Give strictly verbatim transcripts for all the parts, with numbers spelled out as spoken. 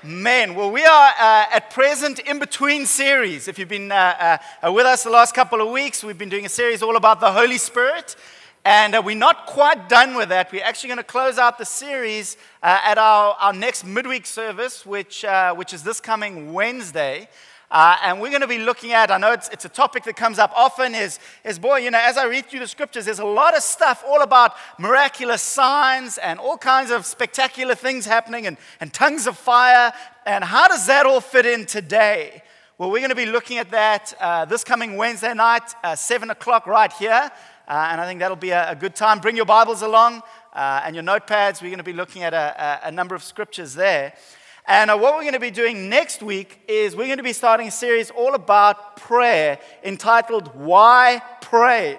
Amen. Well, we are uh, at present in between series. If you've been uh, uh, with us the last couple of weeks, we've been doing a series all about the Holy Spirit. And uh, we're not quite done with that. We're actually going to close out the series uh, at our, our next midweek service, which, uh, which is this coming Wednesday. Uh, and we're going to be looking at, I know it's, it's a topic that comes up often, is, is, boy, you know, as I read through the scriptures, there's a lot of stuff all about miraculous signs and all kinds of spectacular things happening and, and tongues of fire. And how does that all fit in today? Well, we're going to be looking at that uh, this coming Wednesday night, uh, seven o'clock right here. Uh, and I think that'll be a, a good time. Bring your Bibles along uh, and your notepads. We're going to be looking at a, a, a number of scriptures there. And uh, what we're going to be doing next week is we're going to be starting a series all about prayer entitled, Why Pray?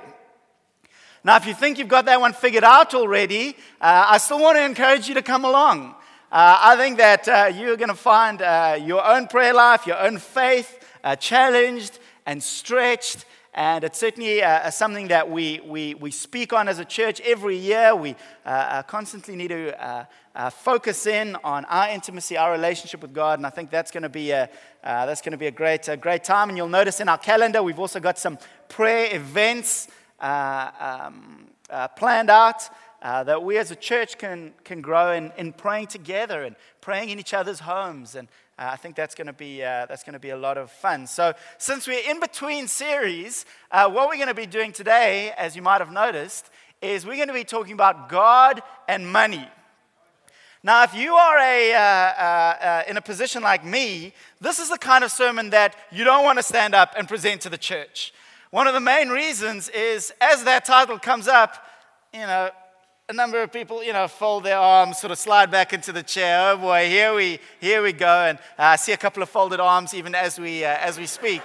Now, if you think you've got that one figured out already, uh, I still want to encourage you to come along. Uh, I think that uh, you're going to find uh, your own prayer life, your own faith uh, challenged and stretched. And it's certainly uh, something that we, we, we speak on as a church every year. We uh, uh, constantly need to uh, uh, focus in on our intimacy, our relationship with God, and I think that's going to be a uh, that's going to be a great a great time. And you'll notice in our calendar we've also got some prayer events uh, um, uh, planned out uh, that we as a church can can grow in, in praying together and praying in each other's homes. And Uh, I think that's going to be uh, that's going to be a lot of fun. So, since we're in between series, uh, what we're going to be doing today, as you might have noticed, is we're going to be talking about God and money. Now, if you are a uh, uh, uh, in a position like me, this is the kind of sermon that you don't want to stand up and present to the church. One of the main reasons is, as that title comes up, you know, a number of people, you know, fold their arms, sort of slide back into the chair. Oh boy, here we, here we go, and I uh, see a couple of folded arms even as we, uh, as we speak.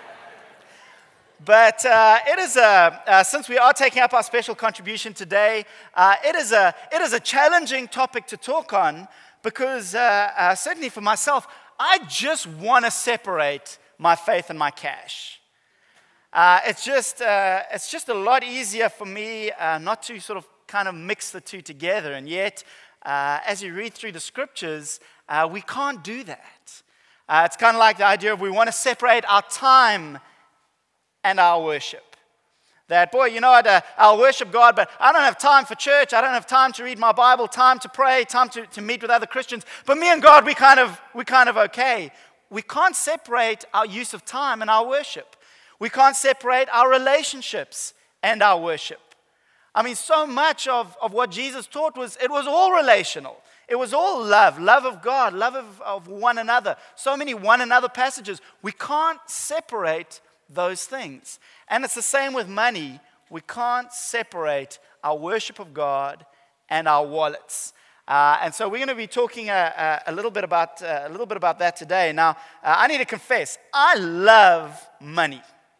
But uh, it is a, uh, since we are taking up our special contribution today, uh, it is a, it is a challenging topic to talk on because uh, uh, certainly for myself, I just want to separate my faith and my cash. Uh, it's just, uh, it's just a lot easier for me uh, not to sort of kind of mix the two together, and yet uh, as you read through the scriptures, uh, we can't do that. Uh, it's kind of like the idea of we want to separate our time and our worship. That, boy, you know what, uh, I'll worship God, but I don't have time for church, I don't have time to read my Bible, time to pray, time to, to meet with other Christians, but me and God, we kind of, we kind of okay. We can't separate our use of time and our worship. We can't separate our relationships and our worship. I mean, so much of, of what Jesus taught was, it was all relational. It was all love, love of God, love of, of one another. So many one another passages. We can't separate those things. And it's the same with money. We can't separate our worship of God and our wallets. Uh, and so we're going to be talking a, a, a little bit about uh, a little bit about that today. Now, uh, I need to confess, I love money.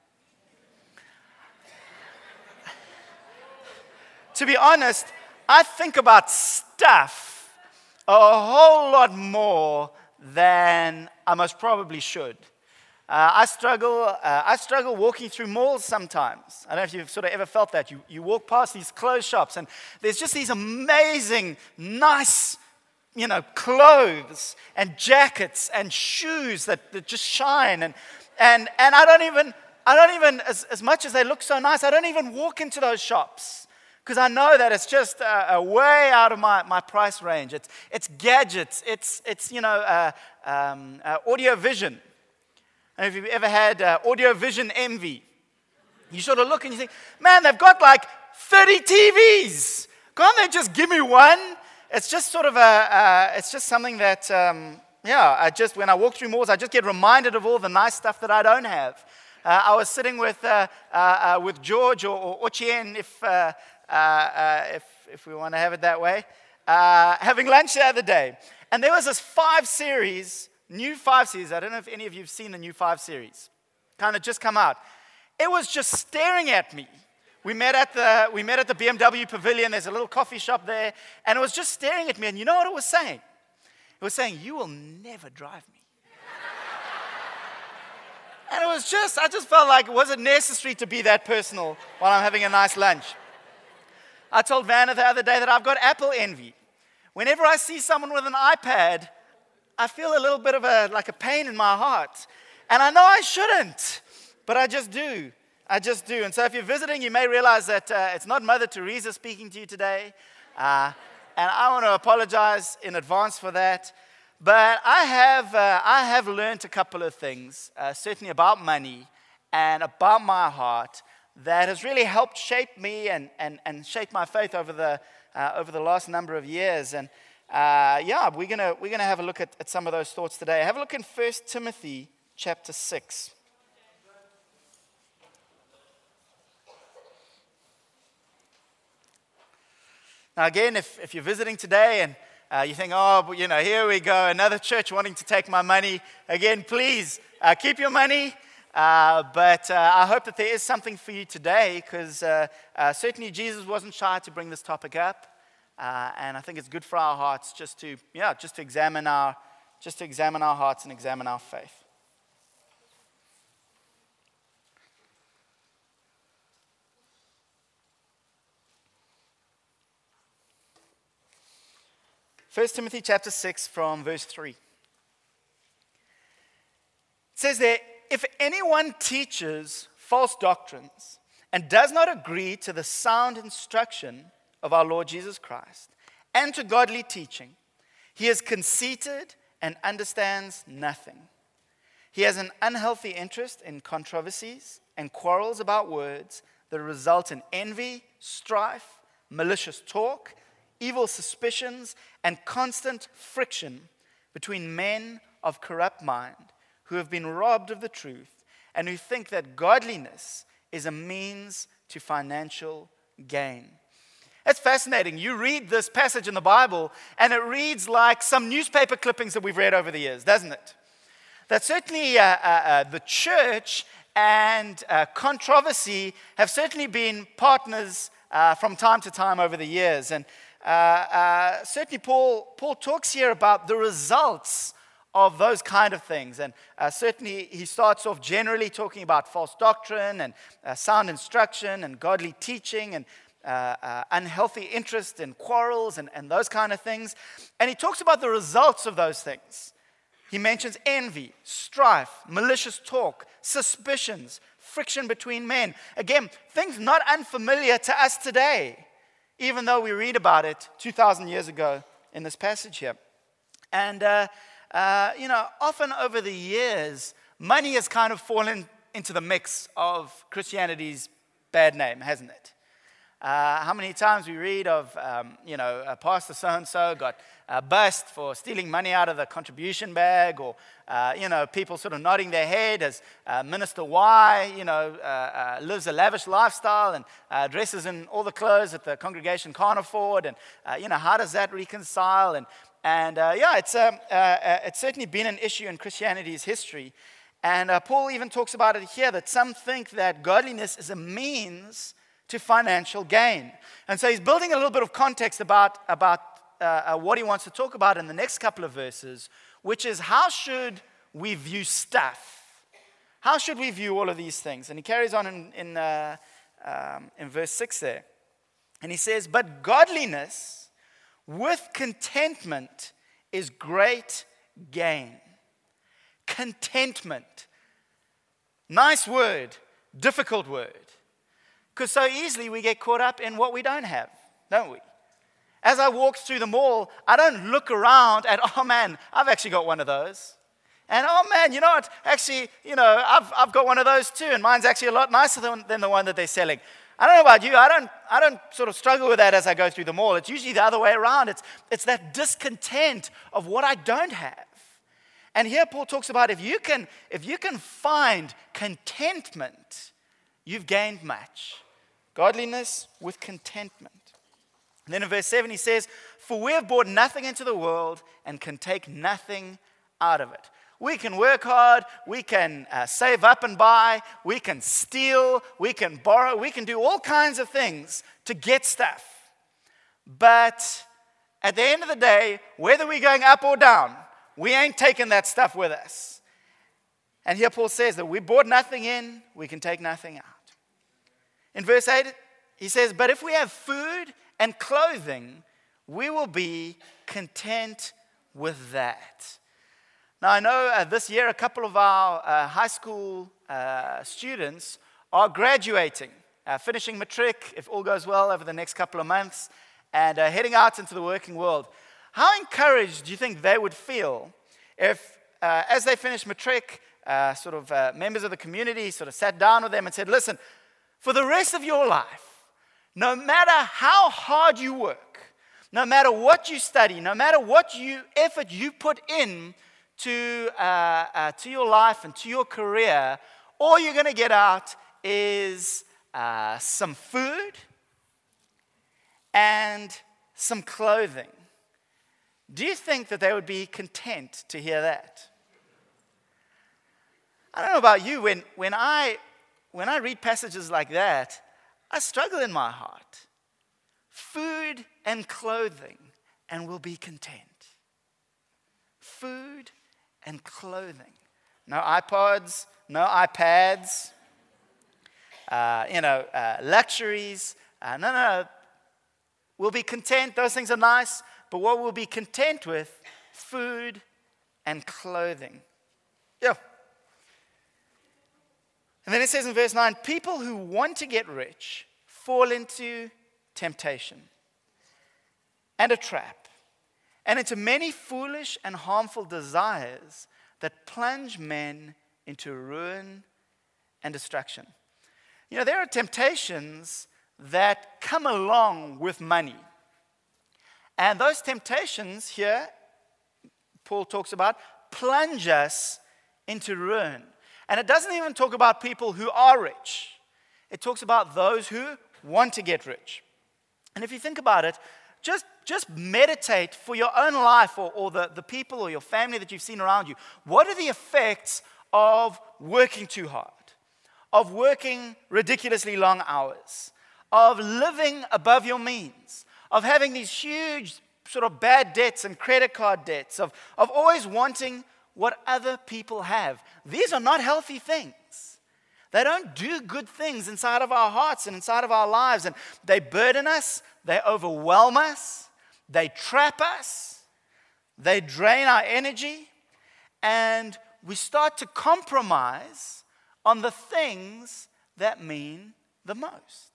To be honest, I think about stuff a whole lot more than I most probably should. Uh, I struggle. Uh, I struggle walking through malls sometimes. I don't know if you've sort of ever felt that. You you walk past these clothes shops, and there's just these amazing, nice, you know, clothes and jackets and shoes that, that just shine. And and and I don't even I don't even as as much as they look so nice, I don't even walk into those shops. Because I know that it's just uh, uh, way out of my, my price range. It's it's gadgets. It's it's you know uh, um, uh, audio vision. And if you've ever had uh, audio vision envy, you sort of look and you think, man, they've got like thirty T Vs. Can't they just give me one? It's just sort of a uh, it's just something that um, yeah. I just when I walk through malls, I just get reminded of all the nice stuff that I don't have. Uh, I was sitting with uh, uh, uh, with George or, or Ochien, if. Uh, Uh, uh, if, if we want to have it that way, uh, having lunch the other day. And there was this five series, new five series. I don't know if any of you have seen the new five series. Kind of just come out. It was just staring at me. We met at the we met at the B M W Pavilion. There's a little coffee shop there. And it was just staring at me. And you know what it was saying? It was saying, you will never drive me. And it was just, I just felt like it wasn't necessary to be that personal while I'm having a nice lunch. I told Vanna the other day that I've got Apple envy. Whenever I see someone with an iPad, I feel a little bit of a like a pain in my heart. And I know I shouldn't, but I just do. I just do. And so if you're visiting, you may realize that uh, it's not Mother Teresa speaking to you today. Uh, and I want to apologize in advance for that. But I have, uh, I have learned a couple of things, uh, certainly about money and about my heart, that has really helped shape me and, and, and shape my faith over the, uh, over the last number of years. And uh, yeah, we're going we're gonna have a look at, at some of those thoughts today. Have a look in First Timothy chapter six. Now again, if, if you're visiting today and uh, you think, oh, you know, here we go, another church wanting to take my money. Again, please uh, keep your money. Uh, but uh, I hope that there is something for you today, because uh, uh, certainly Jesus wasn't shy to bring this topic up. Uh, and I think it's good for our hearts just to, yeah, just to examine our, just to examine our hearts and examine our faith. First Timothy chapter six from verse three. It says there, if anyone teaches false doctrines and does not agree to the sound instruction of our Lord Jesus Christ and to godly teaching, he is conceited and understands nothing. He has an unhealthy interest in controversies and quarrels about words that result in envy, strife, malicious talk, evil suspicions, and constant friction between men of corrupt mind who have been robbed of the truth and who think that godliness is a means to financial gain. It's fascinating. You read this passage in the Bible, and it reads like some newspaper clippings that we've read over the years, doesn't it? That certainly uh, uh, uh, the church and uh, controversy have certainly been partners uh, from time to time over the years. And uh, uh, certainly Paul, Paul talks here about the results of those kind of things. And uh, certainly he starts off generally talking about false doctrine and uh, sound instruction and godly teaching and Uh, uh, unhealthy interest in quarrels and, and those kind of things. And he talks about the results of those things. He mentions envy, strife, malicious talk, suspicions, friction between men. Again, things not unfamiliar to us today, even though we read about it two thousand years ago in this passage here. And, uh, uh, you know, often over the years, money has kind of fallen into the mix of Christianity's bad name, hasn't it? Uh, how many times we read of, um, you know, a pastor so-and-so got uh, bust for stealing money out of the contribution bag, or, uh, you know, people sort of nodding their head as uh, Minister Y, you know, uh, uh, lives a lavish lifestyle and uh, dresses in all the clothes that the congregation can't afford, and, uh, you know, how does that reconcile? And, and uh, yeah, it's, um, uh, uh, it's certainly been an issue in Christianity's history. And uh, Paul even talks about it here, that some think that godliness is a means to financial gain. And so he's building a little bit of context about, about uh, uh, what he wants to talk about in the next couple of verses, which is how should we view stuff? How should we view all of these things? And he carries on in, in, uh, um, in verse six there. And he says, but godliness with contentment is great gain. Contentment. Nice word, difficult word. Because so easily we get caught up in what we don't have, don't we? As I walk through the mall, I don't look around at, oh man, I've actually got one of those. And oh man, you know what? Actually, you know, I've, I've got one of those too, and mine's actually a lot nicer than, than the one that they're selling. I don't know about you, I don't, I don't sort of struggle with that as I go through the mall. It's usually the other way around. It's, it's that discontent of what I don't have. And here Paul talks about if you can, if you can find contentment, you've gained much. Godliness with contentment. And then in verse seven he says, for we have brought nothing into the world and can take nothing out of it. We can work hard, we can uh, save up and buy, we can steal, we can borrow, we can do all kinds of things to get stuff. But at the end of the day, whether we're going up or down, we ain't taking that stuff with us. And here Paul says that we brought nothing in, we can take nothing out. In verse eight, he says, but if we have food and clothing, we will be content with that. Now, I know uh, this year a couple of our uh, high school uh, students are graduating, uh, finishing matric, if all goes well, over the next couple of months, and uh, heading out into the working world. How encouraged do you think they would feel if, uh, as they finish matric, uh, sort of uh, members of the community sort of sat down with them and said, listen, for the rest of your life, no matter how hard you work, no matter what you study, no matter what you, effort you put in to, uh, uh, to your life and to your career, all you're going to get out is uh, some food and some clothing. Do you think that they would be content to hear that? I don't know about you, when, when, I, when I read passages like that, I struggle in my heart. Food and clothing, and we'll be content. Food and clothing. No iPods, no iPads, uh, you know, uh, luxuries. Uh, no, no, we'll be content. Those things are nice, but what we'll be content with, food and clothing. Yeah. And then it says in verse nine, people who want to get rich fall into temptation and a trap, and into many foolish and harmful desires that plunge men into ruin and destruction. You know, there are temptations that come along with money. And those temptations here, Paul talks about, plunge us into ruin. And it doesn't even talk about people who are rich. It talks about those who want to get rich. And if you think about it, just, just meditate for your own life or, or the, the people or your family that you've seen around you. What are the effects of working too hard, of working ridiculously long hours, of living above your means, of having these huge sort of bad debts and credit card debts, of, of always wanting what other people have? These are not healthy things. They don't do good things inside of our hearts and inside of our lives. And they burden us, they overwhelm us, they trap us, they drain our energy, and we start to compromise on the things that mean the most.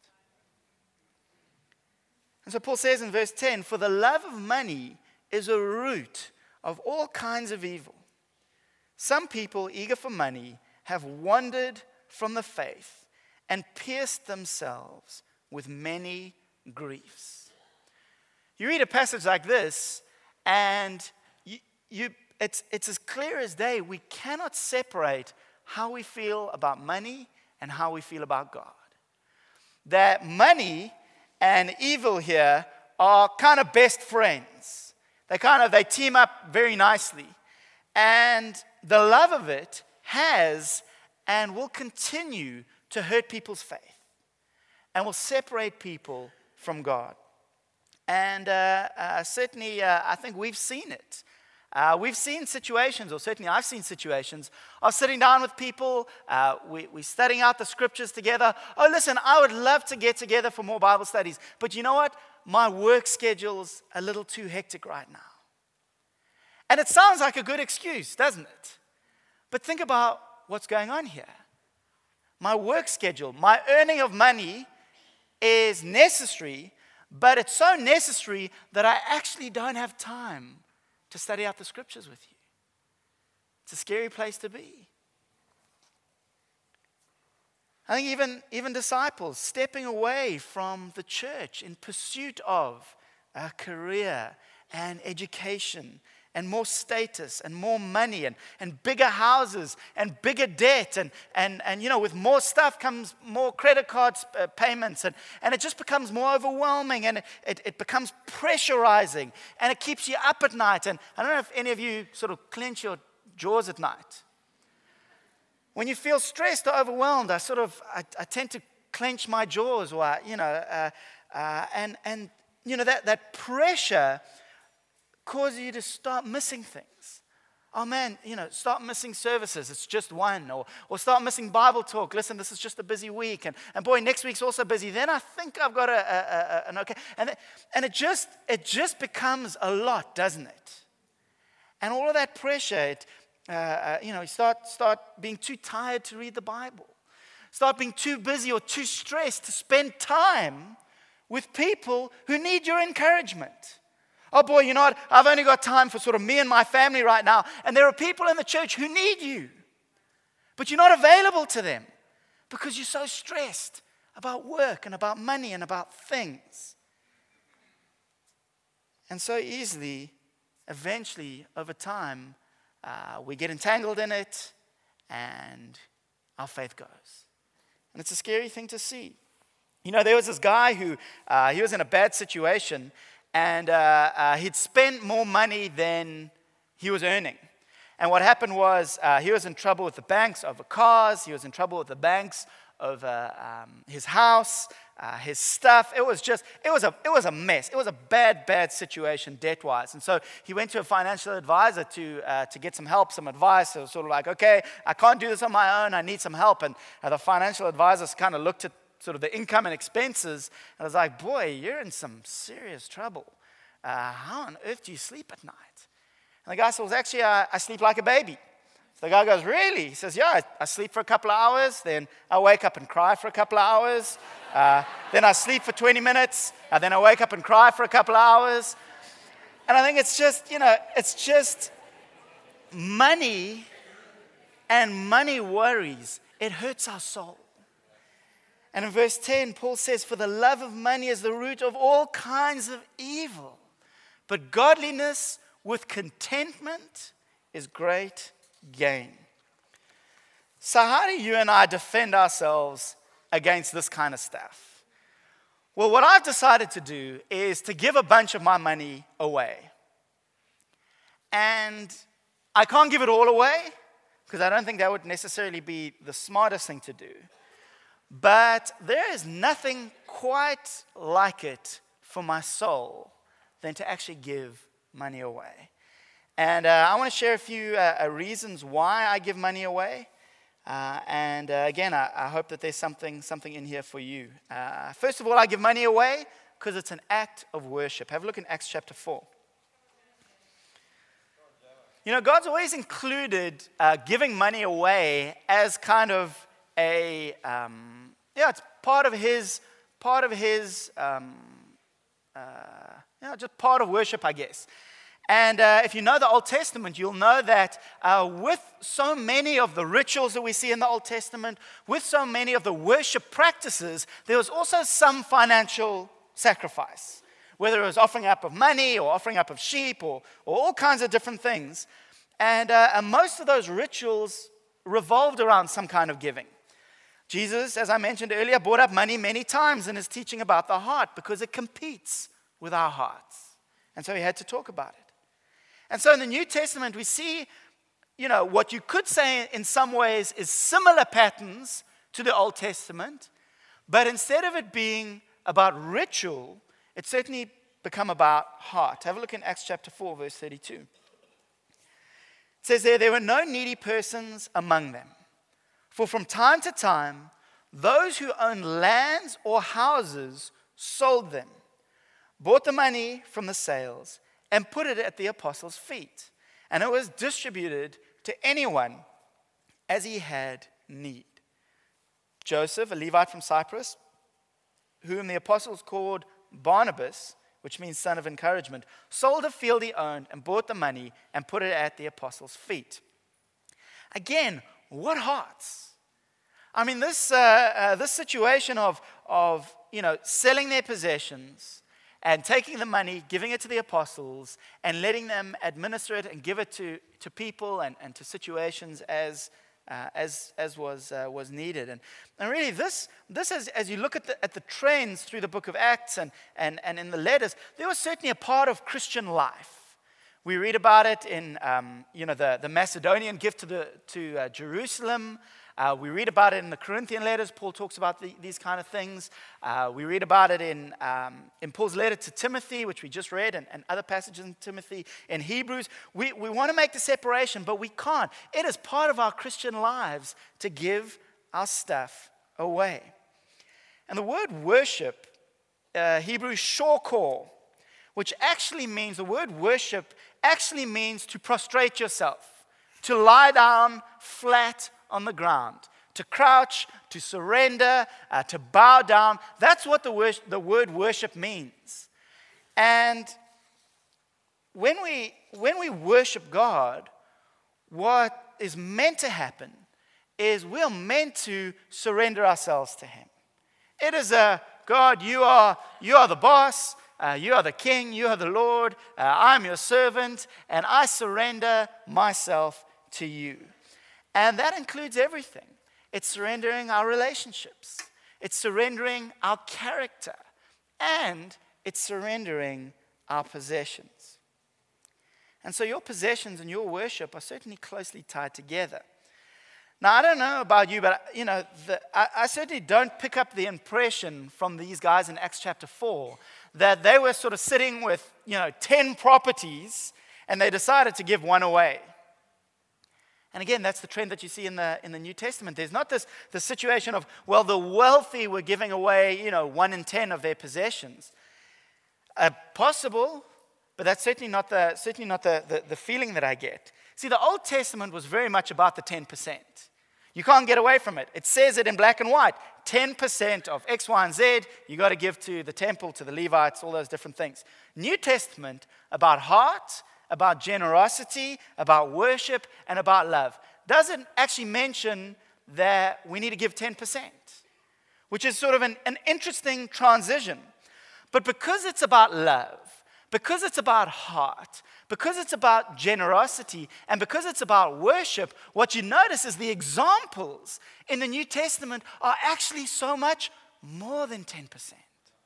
And so Paul says in verse ten, for the love of money is a root of all kinds of evil. Some people eager for money have wandered from the faith and pierced themselves with many griefs. You read a passage like this, and you, you, it's, it's as clear as day. We cannot separate how we feel about money and how we feel about God. That money and evil here are kind of best friends. They kind of, they team up very nicely. And the love of it has and will continue to hurt people's faith and will separate people from God. And uh, uh, certainly, uh, I think we've seen it. Uh, we've seen situations, or certainly I've seen situations, of sitting down with people, uh, we, we're studying out the scriptures together. Oh, listen, I would love to get together for more Bible studies, but you know what? My work schedule's a little too hectic right now. And it sounds like a good excuse, doesn't it? But think about what's going on here. My work schedule, my earning of money is necessary, but it's so necessary that I actually don't have time to study out the scriptures with you. It's a scary place to be. I think even, even disciples stepping away from the church in pursuit of a career and education and more status and more money and, and bigger houses and bigger debt. And, and, and, you know, with more stuff comes more credit card uh, payments. And, and it just becomes more overwhelming, and it, it, it becomes pressurizing, and it keeps you up at night. And I don't know if any of you sort of clench your jaws at night. When you feel stressed or overwhelmed, I sort of, I, I tend to clench my jaws, or, I, you know, uh, uh, and, and, you know, that, that pressure causes you to start missing things. Oh man, you know, start missing services. It's just one. Or, or start missing Bible talk. Listen, this is just a busy week. And, and boy, next week's also busy. Then I think I've got a, a, a, an okay. And, th- and it just it just becomes a lot, doesn't it? And all of that pressure, it, uh, uh, you know, you start, start being too tired to read the Bible. Start being too busy or too stressed to spend time with people who need your encouragement. Oh boy, you know what? I've only got time for sort of me and my family right now. And there are people in the church who need you. But you're not available to them because you're so stressed about work and about money and about things. And so easily, eventually, over time, uh, we get entangled in it and our faith goes. And it's a scary thing to see. You know, there was this guy who, uh, he was in a bad situation, and uh, uh, he'd spent more money than he was earning. And what happened was uh, he was in trouble with the banks over cars. He was in trouble with the banks over um, his house, uh, his stuff. It was just, it was a, it was a mess. It was a bad, bad situation debt-wise. And so he went to a financial advisor to uh, to get some help, some advice. It was sort of like, okay, I can't do this on my own. I need some help. And uh, the financial advisors kind of looked at sort of the income and expenses, and I was like, boy, you're in some serious trouble. Uh, how on earth do you sleep at night? And the guy says, well, actually, I, I sleep like a baby. So the guy goes, really? He says, yeah, I, I sleep for a couple of hours, then I wake up and cry for a couple of hours, uh, then I sleep for twenty minutes, and then I wake up and cry for a couple of hours. And I think it's just, you know, it's just money and money worries. It hurts our soul. And in verse ten, Paul says, for the love of money is the root of all kinds of evil. But godliness with contentment is great gain. So how do you and I defend ourselves against this kind of stuff? Well, what I've decided to do is to give a bunch of my money away. And I can't give it all away, because I don't think that would necessarily be the smartest thing to do. But there is nothing quite like it for my soul than to actually give money away. And uh, I want to share a few uh, reasons why I give money away. Uh, and uh, again, I, I hope that there's something, something in here for you. Uh, first of all, I give money away because it's an act of worship. Have a look in Acts chapter four. You know, God's always included uh, giving money away as kind of a, um, yeah, it's part of his, part of his, um, uh, you know, just part of worship, I guess. And uh, if you know the Old Testament, you'll know that uh, with so many of the rituals that we see in the Old Testament, with so many of the worship practices, there was also some financial sacrifice. Whether it was offering up of money or offering up of sheep or, or all kinds of different things. And, uh, and most of those rituals revolved around some kind of giving. Jesus, as I mentioned earlier, brought up money many times in his teaching about the heart because it competes with our hearts. And so he had to talk about it. And so in the New Testament, we see, you know, what you could say in some ways is similar patterns to the Old Testament, but instead of it being about ritual, it's certainly become about heart. Have a look in Acts chapter four, verse thirty-two. It says there, there were no needy persons among them. For from time to time, those who owned lands or houses sold them, bought the money from the sales, and put it at the apostles' feet. And it was distributed to anyone as he had need. Joseph, a Levite from Cyprus, whom the apostles called Barnabas, which means son of encouragement, sold a field he owned and bought the money and put it at the apostles' feet. Again, what hearts? I mean, this uh, uh, this situation of, of, you know, selling their possessions and taking the money, giving it to the apostles, and letting them administer it and give it to, to people and, and to situations as Uh, as as was uh, was needed. And, and really this, this is, as you look at the, at the trends through the book of Acts and, and, and in the letters, there was certainly a part of Christian life. We read about it in um, you know, the, the Macedonian gift to, the, to uh, Jerusalem. Uh, we read about it in the Corinthian letters. Paul talks about the, these kind of things. Uh, we read about it in, um, in Paul's letter to Timothy, which we just read, and, and other passages in Timothy, in Hebrews. We, we want to make the separation, but we can't. It is part of our Christian lives to give our stuff away. And the word worship, uh, Hebrew shorkor, which actually means, the word worship actually means to prostrate yourself. to lie down flat on the ground, to crouch, to surrender, uh, to bow down. That's what the, wor- the word worship means. And when we, when we worship God, what is meant to happen is we're meant to surrender ourselves to Him. It is a, God, you are, you are the boss, uh, you are the king, you are the Lord, uh, I'm your servant, and I surrender myself to you. And that includes everything. It's surrendering our relationships. It's surrendering our character. And it's surrendering our possessions. And so your possessions and your worship are certainly closely tied together. Now, I don't know about you, but you know, the, I, I certainly don't pick up the impression from these guys in Acts chapter four that they were sort of sitting with, you know, ten properties and they decided to give one away. And again, that's the trend that you see in the in the New Testament. There's not this the situation of, well, the wealthy were giving away, you know, one in ten of their possessions. Uh, possible, but that's certainly not the certainly not the, the, the feeling that I get. See, the Old Testament was very much about the ten percent. You can't get away from it. It says it in black and white. ten percent of X, Y, and Z, you got to give to the temple, to the Levites, all those different things. New Testament, about heart, about generosity, about worship, and about love. Doesn't actually mention that we need to give ten percent, which is sort of an, an interesting transition. But because it's about love, because it's about heart, because it's about generosity, and because it's about worship, what you notice is the examples in the New Testament are actually so much more than ten percent.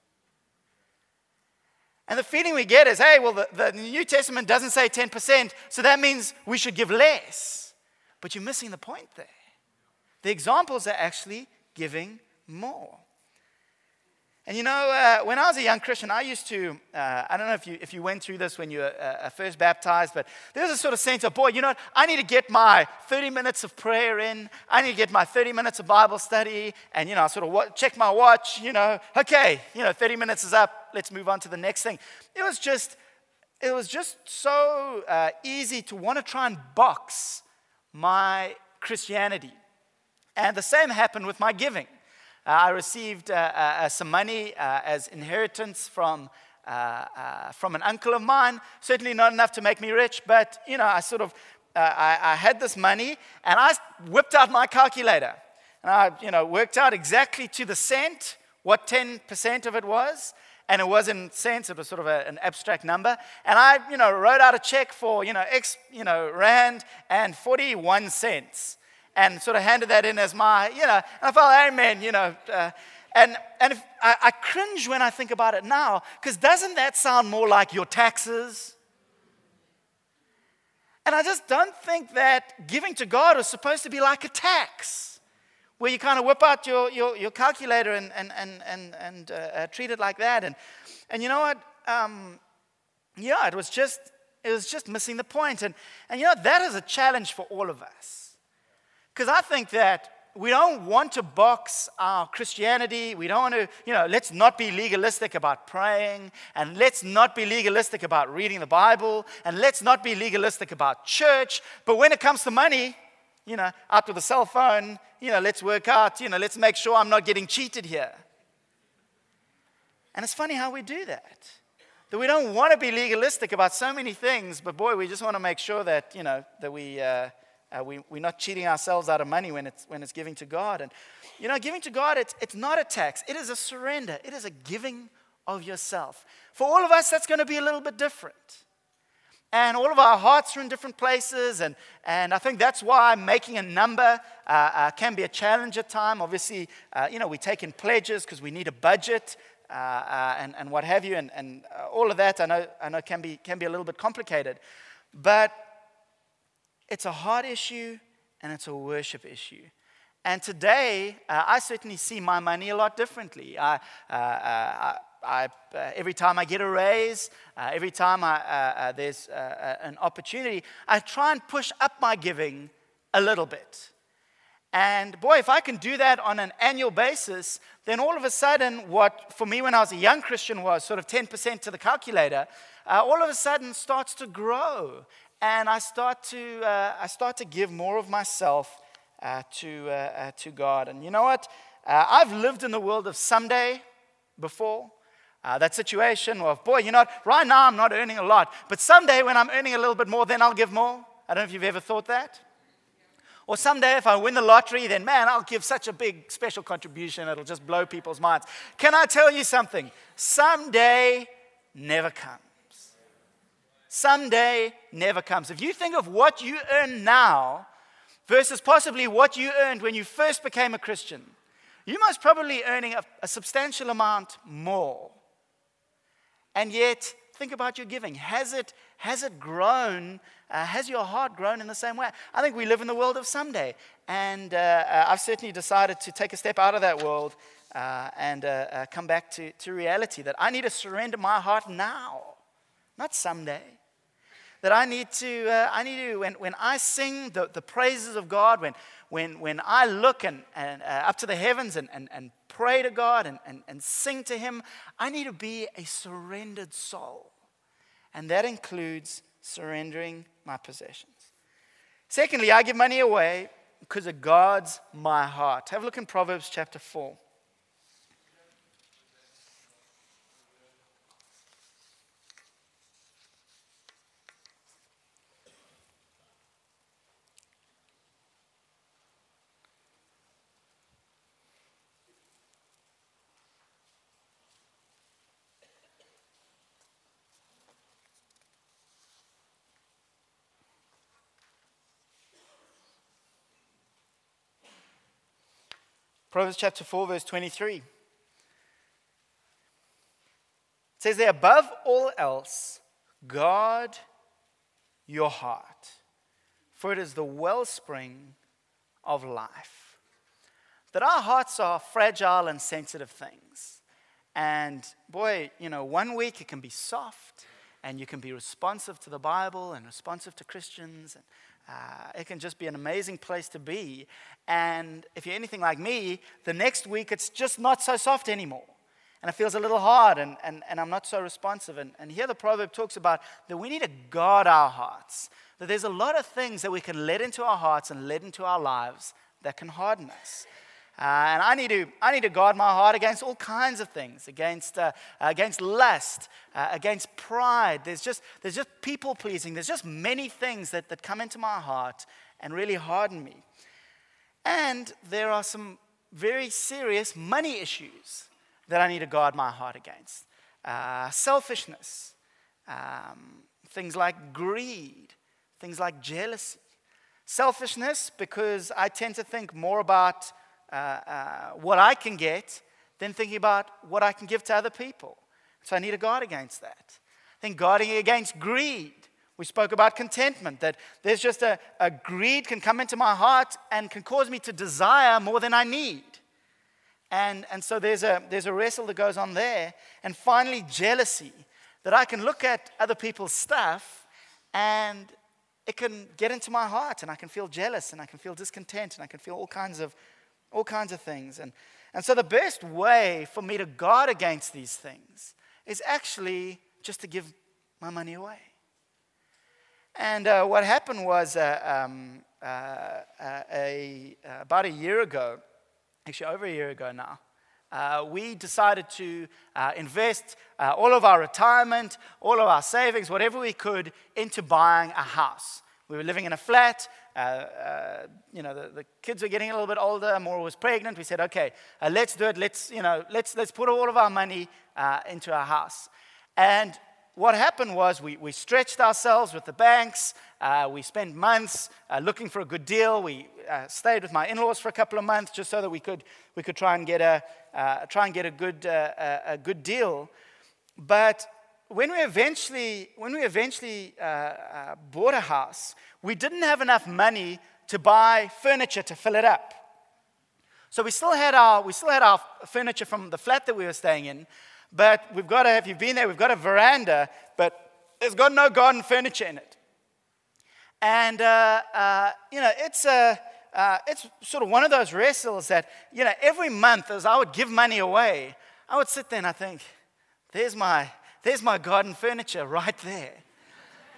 And the feeling we get is, hey, well, the, the New Testament doesn't say ten percent, so that means we should give less. But you're missing the point there. The examples are actually giving more. And you know, uh, when I was a young Christian, I used to, uh, I don't know if you if you went through this when you were uh, first baptized, but there was a sort of sense of, boy, you know what, I need to get my thirty minutes of prayer in, I need to get my thirty minutes of Bible study, and, you know, I sort of wa- check my watch, you know, okay, you know, thirty minutes is up, let's move on to the next thing. It was just, it was just so uh, easy to want to try and box my Christianity. And the same happened with my giving. Uh, I received uh, uh, some money uh, as inheritance from uh, uh, from an uncle of mine. Certainly not enough to make me rich, but you know, I sort of uh, I, I had this money, and I whipped out my calculator, and I you know worked out exactly to the cent what ten percent of it was, and it wasn't cents; it was sort of a, an abstract number. And I you know wrote out a check for you know X you know rand and forty-one cents. And sort of handed that in as my, you know, and I felt, amen, you know. Uh, and and if, I, I cringe when I think about it now, because doesn't that sound more like your taxes? And I just don't think that giving to God is supposed to be like a tax, where you kind of whip out your, your, your calculator and, and, and, and, and uh, uh, treat it like that. And, and you know what? Um, yeah, it was just, it was just missing the point. And, and you know, that is a challenge for all of us. Because I think that we don't want to box our Christianity. We don't want to, you know, let's not be legalistic about praying. And let's not be legalistic about reading the Bible. And let's not be legalistic about church. But when it comes to money, you know, out with the cell phone, you know, let's work out, you know, let's make sure I'm not getting cheated here. And it's funny how we do that. That we don't want to be legalistic about so many things. But boy, we just want to make sure that, you know, that we... Uh, Uh, we, we're not cheating ourselves out of money when it's when it's giving to God. And, you know, giving to God, it's, it's not a tax. It is a surrender. It is a giving of yourself. For all of us, that's going to be a little bit different. And all of our hearts are in different places. And, and I think that's why making a number uh, uh, can be a challenge at times. Obviously, uh, you know, we take in pledges because we need a budget uh, uh, and, and what have you. And, and uh, all of that, I know, I know can be, can be a little bit complicated. But it's a heart issue, and it's a worship issue. And today, uh, I certainly see my money a lot differently. I, uh, uh, I, uh, every time I get a raise, uh, every time I, uh, uh, there's uh, uh, an opportunity, I try and push up my giving a little bit. And boy, if I can do that on an annual basis, then all of a sudden, what for me when I was a young Christian was sort of ten percent to the calculator, uh, all of a sudden starts to grow. and I start to uh, I start to give more of myself uh, to uh, uh, to God. And you know what? Uh, I've lived in the world of someday before. Uh, that situation of, boy, you know what? Right now I'm not earning a lot, but someday when I'm earning a little bit more, then I'll give more. I don't know if you've ever thought that. Or someday if I win the lottery, then man, I'll give such a big special contribution, it'll just blow people's minds. Can I tell you something? Someday never comes. Someday never comes. If you think of what you earn now versus possibly what you earned when you first became a Christian, you must probably earning a, a substantial amount more. And yet, think about your giving. Has it, has it grown? Uh, has your heart grown in the same way? I think we live in the world of someday. And uh, uh, I've certainly decided to take a step out of that world uh, and uh, uh, come back to, to reality that I need to surrender my heart now, not someday. That I need to, uh, I need to, when, when I sing the, the praises of God, when, when, when I look and, and uh, up to the heavens and, and, and pray to God and, and, and sing to Him, I need to be a surrendered soul. And that includes surrendering my possessions. Secondly, I give money away because it guards my heart. Have a look in Proverbs chapter four. Proverbs chapter four, verse twenty-three. It says there, above all else, guard your heart, for it is the wellspring of life. That our hearts are fragile and sensitive things. And boy, you know, one week it can be soft, and you can be responsive to the Bible and responsive to Christians, and Uh, it can just be an amazing place to be. And if you're anything like me, the next week it's just not so soft anymore. And it feels a little hard, and, and, and I'm not so responsive. And, and here the proverb talks about that we need to guard our hearts. That there's a lot of things that we can let into our hearts and let into our lives that can harden us. Uh, and I need to I need to guard my heart against all kinds of things, against uh, against lust, uh, against pride. There's just there's just people pleasing. There's just many things that, that come into my heart and really harden me. And there are some very serious money issues that I need to guard my heart against. Uh, selfishness, um, things like greed, things like jealousy. Selfishness, because I tend to think more about Uh, uh, what I can get than thinking about what I can give to other people. So I need to guard against that. I think guarding against greed. We spoke about contentment, that there's just a, a greed can come into my heart and can cause me to desire more than I need. And, and so there's a, there's a wrestle that goes on there. And finally, jealousy, that I can look at other people's stuff and it can get into my heart and I can feel jealous and I can feel discontent and I can feel all kinds of All kinds of things. And, and so the best way for me to guard against these things is actually just to give my money away. And uh, what happened was uh, um, uh, uh, a, uh, about a year ago, actually over a year ago now, uh, we decided to uh, invest uh, all of our retirement, all of our savings, whatever we could, into buying a house. We were living in a flat. Uh, uh, you know, the, the kids were getting a little bit older. Maura was pregnant. We said, okay, uh, let's do it. Let's, you know, let's let's put all of our money uh, into our house. And what happened was we, we stretched ourselves with the banks. Uh, we spent months uh, looking for a good deal. We uh, stayed with my in-laws for a couple of months just so that we could we could try and get a uh, try and get a good uh, a, a good deal. But when we eventually when we eventually uh, uh, bought a house, we didn't have enough money to buy furniture to fill it up. So we still had our we still had our furniture from the flat that we were staying in, but we've got a, if you've been there, we've got a veranda, but there's got no garden furniture in it. And uh, uh, you know, it's a uh, it's sort of one of those wrestles that, you know, every month as I would give money away, I would sit there and I think, there's my there's my garden furniture right there.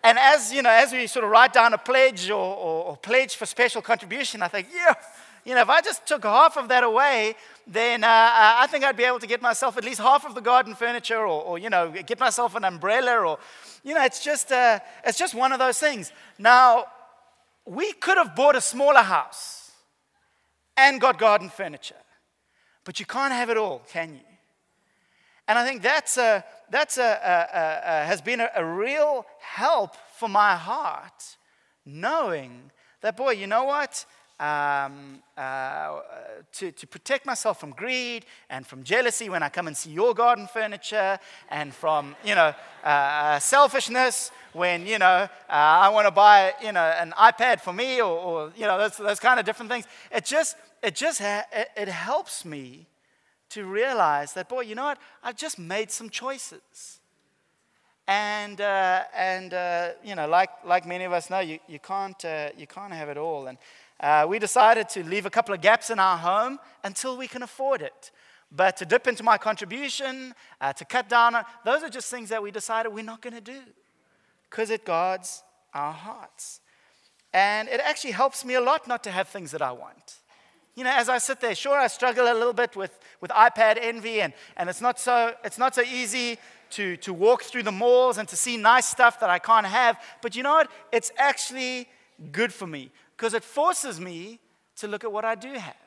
and as, you know, as we sort of write down a pledge or, or, or pledge for special contribution, I think, yeah, you know, if I just took half of that away, then uh, I think I'd be able to get myself at least half of the garden furniture, or, or you know, get myself an umbrella, or, you know, it's just, uh, it's just one of those things. Now, we could have bought a smaller house and got garden furniture, but you can't have it all, can you? And I think that's a, that's a, a, a, a has been a, a real help for my heart, knowing that, boy, you know what? Um, uh, to, to protect myself from greed and from jealousy when I come and see your garden furniture, and from, you know, uh, selfishness when, you know, uh, I want to buy, you know, an iPad for me, or, or you know, those, those kind of different things. It just, it just, ha- it, it helps me to realize that, boy, you know what? I've just made some choices. And, uh, and uh, you know, like, like many of us know, you, you, can't, uh, you can't have it all. And uh, we decided to leave a couple of gaps in our home until we can afford it. But to dip into my contribution, uh, to cut down on, those are just things that we decided we're not going to do, because it guards our hearts. And it actually helps me a lot not to have things that I want. You know, as I sit there, sure, I struggle a little bit with, with iPad envy, and, and it's not so it's not so easy to, to walk through the malls and to see nice stuff that I can't have. But you know what? It's actually good for me, because it forces me to look at what I do have.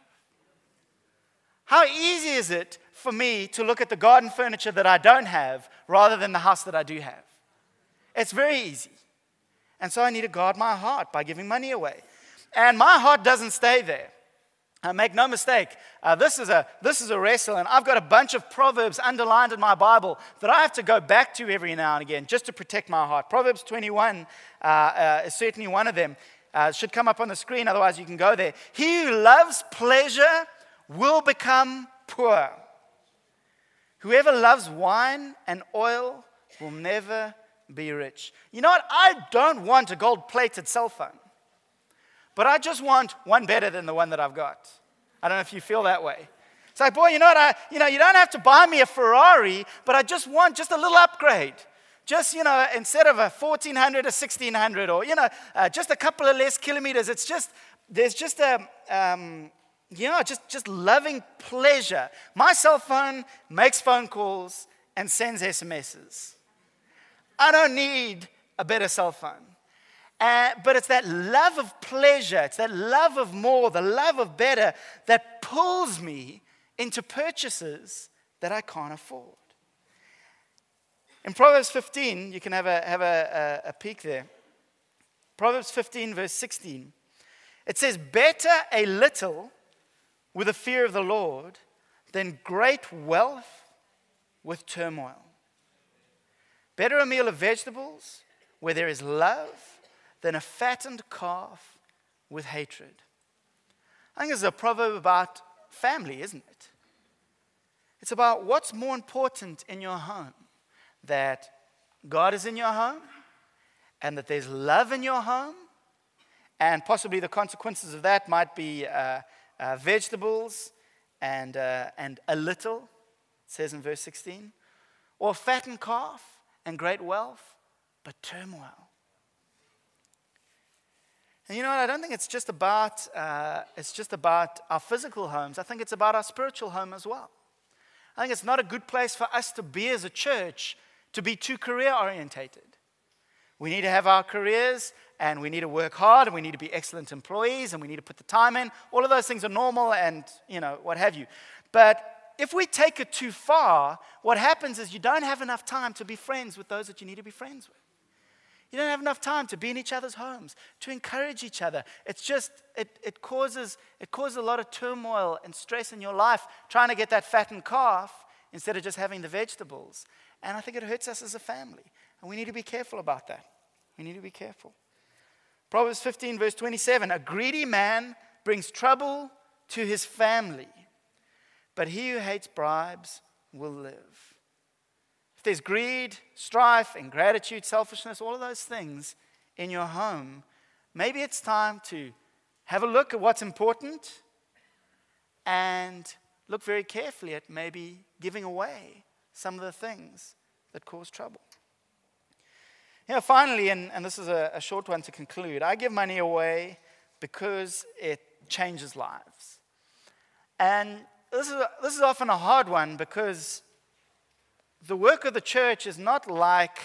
How easy is it for me to look at the garden furniture that I don't have rather than the house that I do have? It's very easy. And so I need to guard my heart by giving money away. And my heart doesn't stay there. Uh, make no mistake, uh, this is a this is a wrestle, and I've got a bunch of Proverbs underlined in my Bible that I have to go back to every now and again just to protect my heart. Proverbs twenty-one uh, uh, is certainly one of them. Uh, it should come up on the screen, otherwise you can go there. He who loves pleasure will become poor. Whoever loves wine and oil will never be rich. You know what? I don't want a gold-plated cell phone. But I just want one better than the one that I've got. I don't know if you feel that way. It's like, boy, you know what? I, you know, you don't have to buy me a Ferrari, but I just want just a little upgrade. Just, you know, instead of a fourteen hundred, a sixteen hundred, or, you know, uh, just a couple of less kilometers. It's just, there's just a, um, you know, just, just loving pleasure. My cell phone makes phone calls and sends S M Ses. I don't need a better cell phone. Uh, but it's that love of pleasure, it's that love of more, the love of better that pulls me into purchases that I can't afford. In Proverbs fifteen, you can have a, have a, a, a peek there. Proverbs fifteen, verse sixteen. It says, better a little with the fear of the Lord than great wealth with turmoil. Better a meal of vegetables where there is love than a fattened calf with hatred. I think this is a proverb about family, isn't it? It's about what's more important in your home. That God is in your home, and that there's love in your home, and possibly the consequences of that might be uh, uh, vegetables and, uh, and a little, it says in verse sixteen, or a fattened calf and great wealth, but turmoil. And you know what? I don't think it's just about uh, it's just about our physical homes. I think it's about our spiritual home as well. I think it's not a good place for us to be as a church to be too career orientated. We need to have our careers, and we need to work hard, and we need to be excellent employees, and we need to put the time in. All of those things are normal, and you know what have you. But if we take it too far, what happens is you don't have enough time to be friends with those that you need to be friends with. You don't have enough time to be in each other's homes, to encourage each other. It's just, it, it causes it causes a lot of turmoil and stress in your life trying to get that fattened calf instead of just having the vegetables. And I think it hurts us as a family. And we need to be careful about that. We need to be careful. Proverbs fifteen, verse twenty-seven, a greedy man brings trouble to his family, but he who hates bribes will live. If there's greed, strife, ingratitude, selfishness, all of those things in your home, maybe it's time to have a look at what's important and look very carefully at maybe giving away some of the things that cause trouble. You know, finally, and, and this is a, a short one to conclude, I give money away because it changes lives. And this is, a, this is often a hard one because the work of the church is not like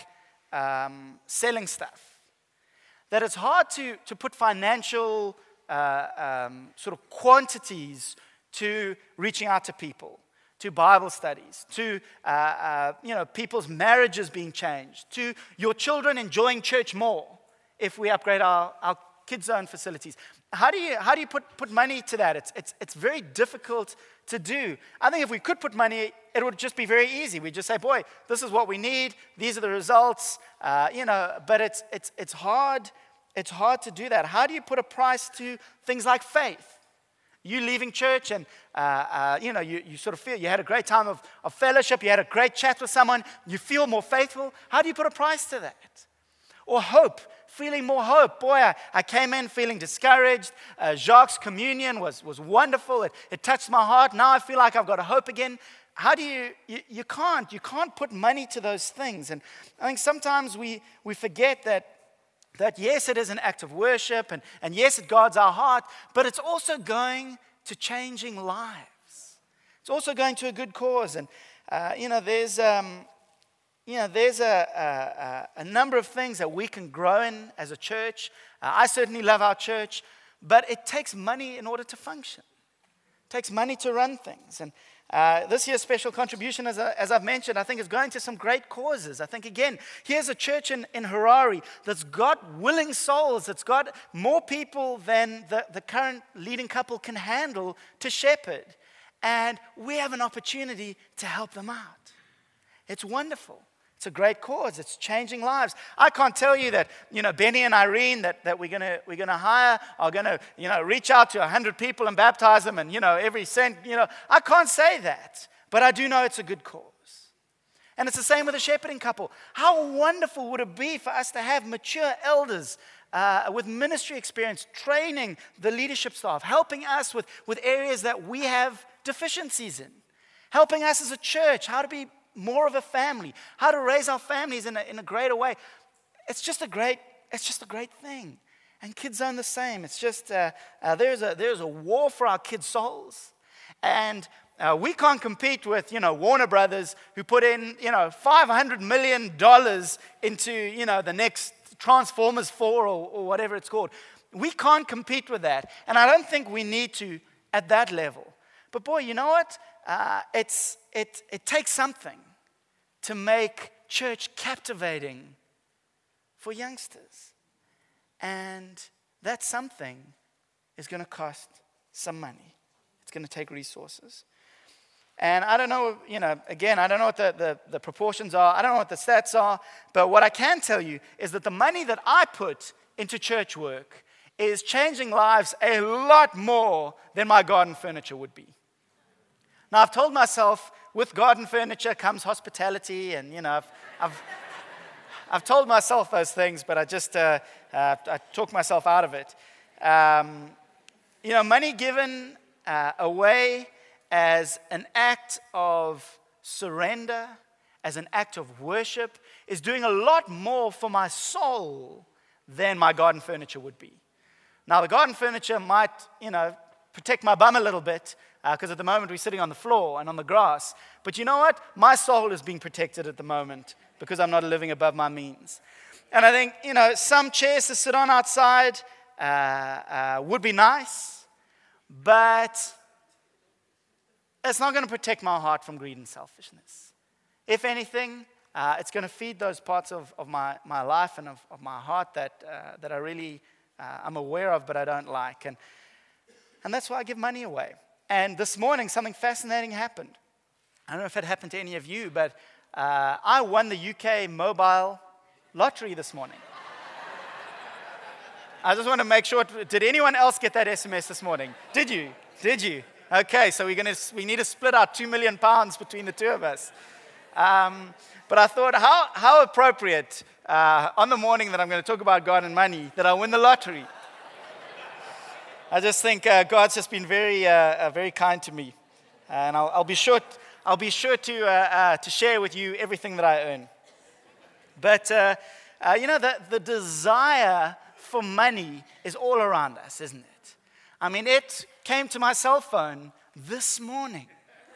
um, selling stuff. That it's hard to, to put financial uh, um, sort of quantities to reaching out to people, to Bible studies, to uh, uh, you know people's marriages being changed, to your children enjoying church more if we upgrade our, our kids' zone facilities. How do you how do you put, put money to that? It's it's it's very difficult to do. I think if we could put money, it would just be very easy. We just say, boy, this is what we need. These are the results. Uh, you know, but it's it's it's hard. It's hard to do that. How do you put a price to things like faith? You leaving church and, uh, uh, you know, you, you sort of feel you had a great time of, of fellowship, you had a great chat with someone, you feel more faithful. How do you put a price to that? Or hope, feeling more hope. Boy, I, I came in feeling discouraged. Uh, Jacques' communion was, was wonderful. It, it touched my heart. Now I feel like I've got a hope again. How do you, you, you can't, you can't put money to those things. And I think sometimes we, we forget that That yes, it is an act of worship, and, and yes, it guards our heart, but it's also going to changing lives. It's also going to a good cause. And, uh, you know, there's, um, you know, there's a, a, a number of things that we can grow in as a church. Uh, I certainly love our church, but it takes money in order to function. It takes money to run things. And Uh, this year's special contribution, as, I, as I've mentioned, I think is going to some great causes. I think, again, here's a church in, in Harare that's got willing souls, that's got more people than the, the current leading couple can handle to shepherd. And we have an opportunity to help them out. It's wonderful. It's a great cause. It's changing lives. I can't tell you that, you know, Benny and Irene that, that we're gonna we're gonna hire are gonna, you know, reach out to a hundred people and baptize them, and you know, every cent, you know, I can't say that, but I do know it's a good cause. And it's the same with a shepherding couple. How wonderful would it be for us to have mature elders uh, with ministry experience, training the leadership staff, helping us with, with areas that we have deficiencies in, helping us as a church how to be more of a family, how to raise our families in a, in a greater way. It's just a great, it's just a great thing. And Kids Zone the same. It's just, uh, uh, there's a there's a war for our kids' souls. And uh, we can't compete with, you know, Warner Brothers, who put in, you know, five hundred million dollars into, you know, the next Transformers four or, or whatever it's called. We can't compete with that. And I don't think we need to at that level. But boy, you know what? Uh, it's it it takes something to make church captivating for youngsters, and that something is going to cost some money. It's going to take resources, and I don't know. You know, again, I don't know what the, the the proportions are. I don't know what the stats are. But what I can tell you is that the money that I put into church work is changing lives a lot more than my garden furniture would be. Now, I've told myself, with garden furniture comes hospitality, and, you know, I've, I've, I've told myself those things, but I just, uh, uh, I talk myself out of it. Um, you know, money given uh, away as an act of surrender, as an act of worship, is doing a lot more for my soul than my garden furniture would be. Now, the garden furniture might, you know, protect my bum a little bit, because uh, at the moment we're sitting on the floor and on the grass. But you know what? My soul is being protected at the moment because I'm not living above my means. And I think, you know, some chairs to sit on outside uh, uh, would be nice, but it's not going to protect my heart from greed and selfishness. If anything, uh, it's going to feed those parts of, of my, my life and of, of my heart that, uh, that I really, uh, I'm aware of, but I don't like. And, and that's why I give money away. And this morning, something fascinating happened. I don't know if it happened to any of you, but uh, I won the U K mobile lottery this morning. I just want to make sure, did anyone else get that S M S this morning? Did you? Did you? Okay, so we're gonna, we need to split our two million pounds between the two of us. Um, but I thought, how, how appropriate uh, on the morning that I'm going to talk about God and money, that I win the lottery. I just think uh, God's just been very, uh, uh, very kind to me, and I'll, I'll be sure, t- I'll be sure to uh, uh, to share with you everything that I earn. But uh, Uh, you know, the, the desire for money is all around us, isn't it? I mean, it came to my cell phone this morning.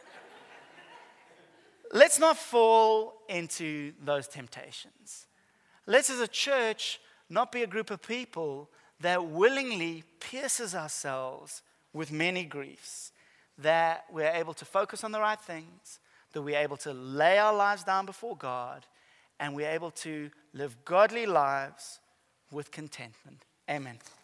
Let's not fall into those temptations. Let's, as a church, not be a group of people that willingly pierces ourselves with many griefs, that we're able to focus on the right things, that we're able to lay our lives down before God, and we're able to live godly lives with contentment. Amen.